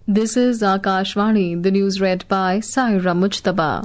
This is Akashvani, the news read by Saira Mujtaba.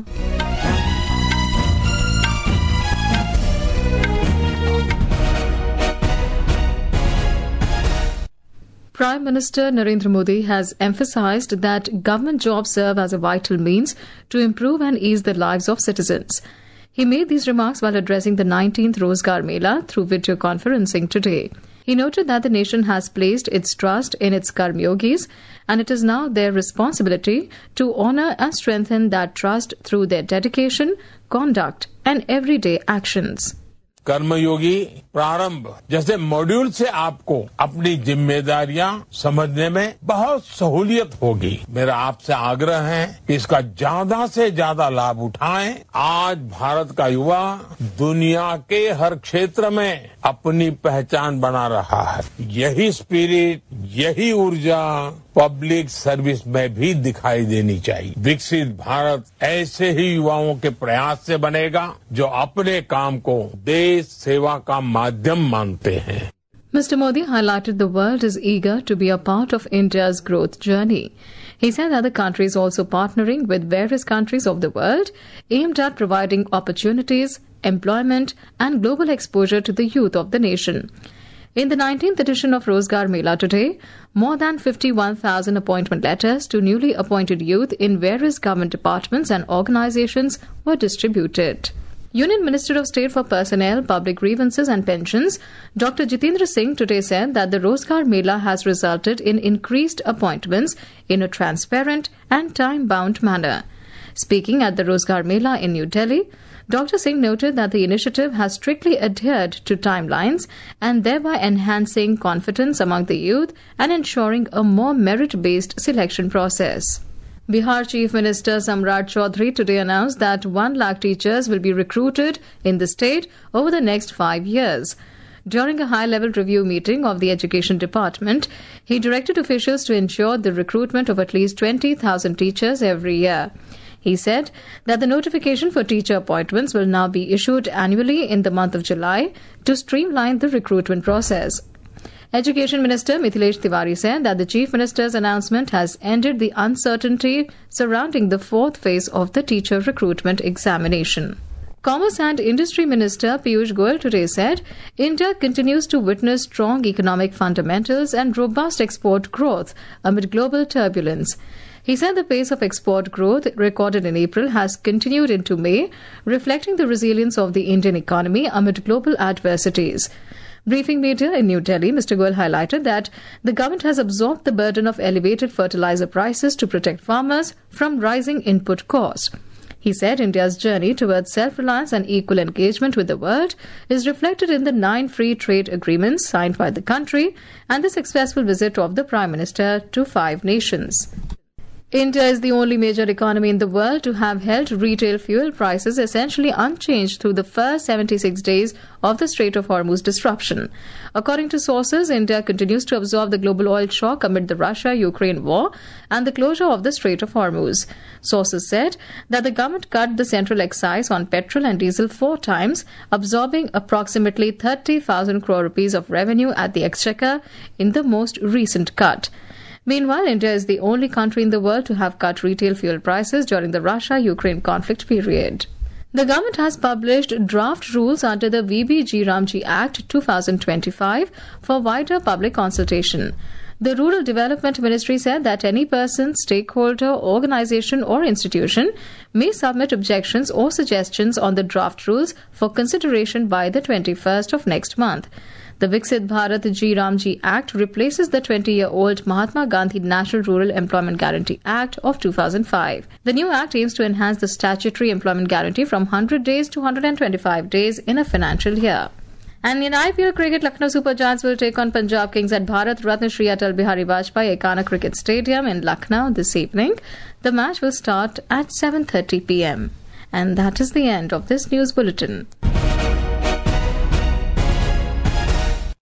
Prime Minister Narendra Modi has emphasized that government jobs serve as a vital means to improve and ease the lives of citizens. He made these remarks while addressing the 19th Rozgar Mela through video conferencing today. He noted that the nation has placed its trust in its Karmyogis, and it is now their responsibility to honor and strengthen that trust through their dedication, conduct, and everyday actions. कर्मयोगी प्रारंभ जैसे module से आपको अपनी जिम्मेदारियां समझने में बहुत सहूलियत होगी। मेरा आपसे आग्रह है कि इसका ज्यादा से ज्यादा लाभ उठाएं। आज भारत का युवा दुनिया के हर क्षेत्र में अपनी पहचान बना रहा है। यही स्पिरिट, यही ऊर्जा पब्लिक सर्विस में भी दिखाई देनी चाहिए। विकसित भारत ऐसे ही युवाओं के प्रयास से बनेगा जो अपने काम को देश सेवा का माध्यम मानते हैं। Mr. Modi highlighted the world is eager to be a part of India's growth journey. He said that the country is also partnering with various countries of the world aimed at providing opportunities, employment, and global exposure to the youth of the nation. In the 19th edition of Rozgar Mela today, more than 51,000 appointment letters to newly appointed youth in various government departments and organizations were distributed. Union Minister of State for Personnel, Public Grievances and Pensions, Dr. Jitendra Singh today said that the Rozgar Mela has resulted in increased appointments in a transparent and time-bound manner. Speaking at the Rozgar Mela in New Delhi, Dr. Singh noted that the initiative has strictly adhered to timelines and thereby enhancing confidence among the youth and ensuring a more merit-based selection process. Bihar Chief Minister Samrat Chaudhary today announced that 1 lakh teachers will be recruited in the state over the next 5 years. During a high-level review meeting of the Education Department, he directed officials to ensure the recruitment of at least 20,000 teachers every year. He said that the notification for teacher appointments will now be issued annually in the month of July to streamline the recruitment process. Education Minister Mithilesh Tiwari said that the Chief Minister's announcement has ended the uncertainty surrounding the 4th phase of the teacher recruitment examination. Commerce and Industry Minister Piyush Goyal today said India continues to witness strong economic fundamentals and robust export growth amid global turbulence. He said the pace of export growth recorded in April has continued into May, reflecting the resilience of the Indian economy amid global adversities. Briefing media in New Delhi, Mr. Goyal highlighted that the government has absorbed the burden of elevated fertilizer prices to protect farmers from rising input costs. He said India's journey towards self-reliance and equal engagement with the world is reflected in the 9 free trade agreements signed by the country and the successful visit of the Prime Minister to 5 nations. India is the only major economy in the world to have held retail fuel prices essentially unchanged through the first 76 days of the Strait of Hormuz disruption. According to sources, India continues to absorb the global oil shock amid the Russia-Ukraine war and the closure of the Strait of Hormuz. Sources said that the government cut the central excise on petrol and diesel 4 times, absorbing approximately 30,000 crore rupees of revenue at the exchequer in the most recent cut. Meanwhile, India is the only country in the world to have cut retail fuel prices during the Russia-Ukraine conflict period. The government has published draft rules under the VB-G Ramji Act 2025 for wider public consultation. The Rural Development Ministry said that any person, stakeholder, organization or institution may submit objections or suggestions on the draft rules for consideration by the 21st of next month. The Viksit Bharat G Ramji Act replaces the 20-year-old Mahatma Gandhi National Rural Employment Guarantee Act of 2005. The new act aims to enhance the statutory employment guarantee from 100 days to 125 days in a financial year. And in IPL cricket, Lucknow Super Giants will take on Punjab Kings at Bharat Ratna Shri Atal Bihari Vajpayee Ekana Cricket Stadium in Lucknow this evening. The match will start at 7:30 p.m. And that is the end of this news bulletin.